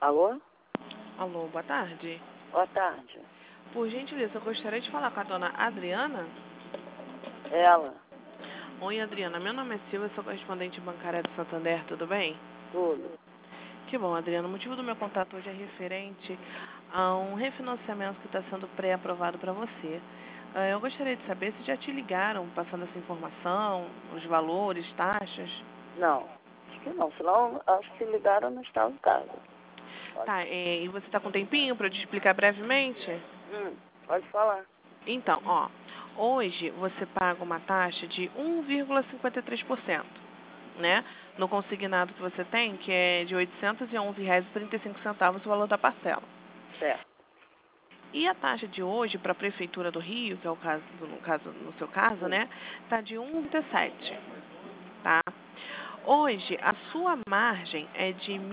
Alô? Alô, boa tarde. Boa tarde. Por gentileza, eu gostaria de falar com a dona Adriana. Ela? Oi, Adriana. Meu nome é Silvia, sou correspondente bancária do Santander, tudo bem? Tudo. Que bom, Adriana. O motivo do meu contato hoje é referente a um refinanciamento que está sendo pré-aprovado para você. Eu gostaria de saber se já te ligaram passando essa informação, os valores, taxas. Não. Acho que não. Senão, acho que se ligaram não estava em casa. Tá, e você está com um tempinho para eu te explicar brevemente? Pode falar. Então, ó, hoje você paga uma taxa de 1,53%, né? No consignado que você tem, que é de R$ 811,35 o valor da parcela. Certo. E a taxa de hoje para a Prefeitura do Rio, que é o caso, no seu caso, né, tá de 1,37, tá? Hoje, a sua margem é de R$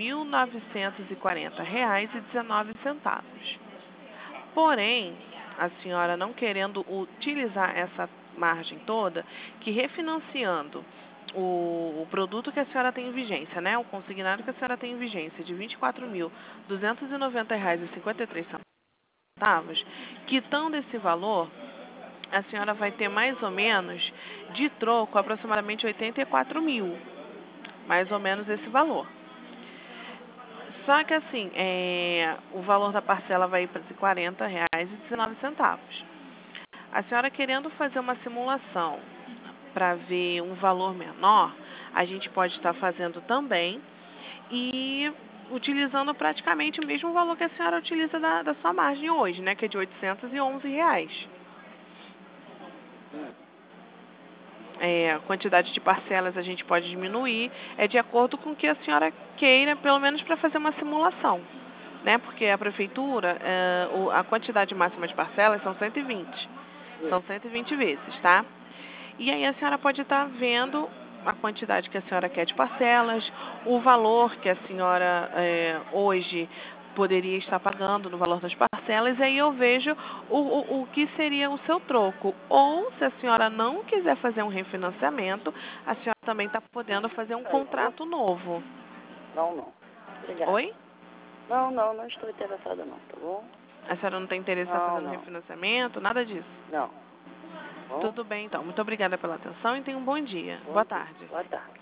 1.940,19. Porém, a senhora não querendo utilizar essa margem toda, que refinanciando o produto que a senhora tem em vigência, né, o consignado que a senhora tem em vigência de R$ 24.290,53, quitando esse valor, a senhora vai ter mais ou menos de troco aproximadamente 84 mil, mais ou menos esse valor. Só que assim, o valor da parcela vai para R$ 40,19. A senhora querendo fazer uma simulação para ver um valor menor, a gente pode estar fazendo também e utilizando praticamente o mesmo valor que a senhora utiliza da sua margem hoje, né, que é de R$ 811. A quantidade de parcelas a gente pode diminuir, é de acordo com o que a senhora queira, pelo menos para fazer uma simulação, né? Porque a prefeitura, a quantidade máxima de parcelas são 120. São 120 vezes, tá? E aí a senhora pode estar vendo a quantidade que a senhora quer de parcelas, o valor que a senhora hoje poderia estar pagando no valor das parcelas, e aí eu vejo o que seria o seu troco. Ou, se a senhora não quiser fazer um refinanciamento, a senhora também está podendo fazer um contrato novo. Não. Obrigada. Oi? Não estou interessada não, tá bom? A senhora não tem interesse em estar fazendo refinanciamento, nada disso? Não. Bom? Tudo bem, então. Muito obrigada pela atenção e tenha um bom dia. Boa tarde. Boa tarde.